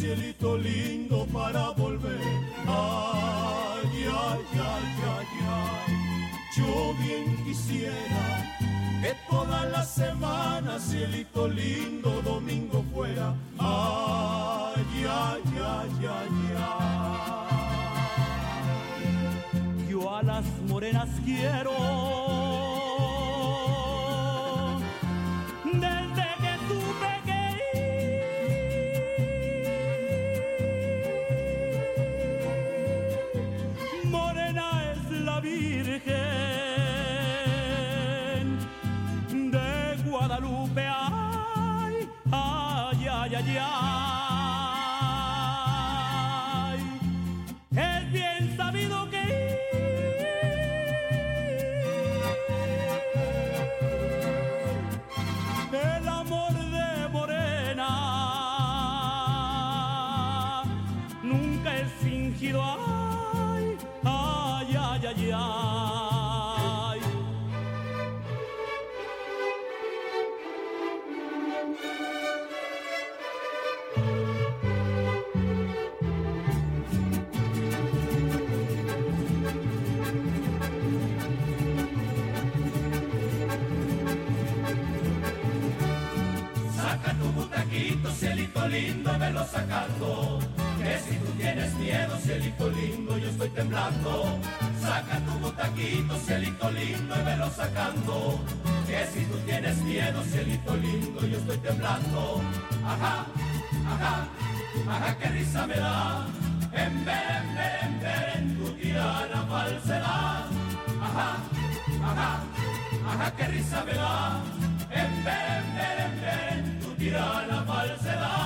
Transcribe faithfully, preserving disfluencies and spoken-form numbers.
cielito lindo, para volver. Ay, ay, ay, ay, ay. Yo bien quisiera que toda la semana, cielito lindo, domingo fuera. Ay, ay, ay, ay, ay. Yo a las morenas quiero desde que supe que ir. Morena es la Virgen de Guadalupe. Ay, ay, ay, ay, ay. Es bien sabido que el amor de Morena nunca es fingido. Ay, ay, ay, ay, ay. Cielito lindo, velo sacando, que si tú tienes miedo, cielito lindo, yo estoy temblando. Saca tu butaquito, cielito lindo, y velo sacando, que si tú tienes miedo, cielito lindo, yo estoy temblando. Ajá, ajá, ajá, qué risa me da, en ver, en ver, en ver, en tu tirana falsedad. Ajá, ajá, ajá, qué risa me da, en ver, en ver, en ver, en tu tirana falsedad.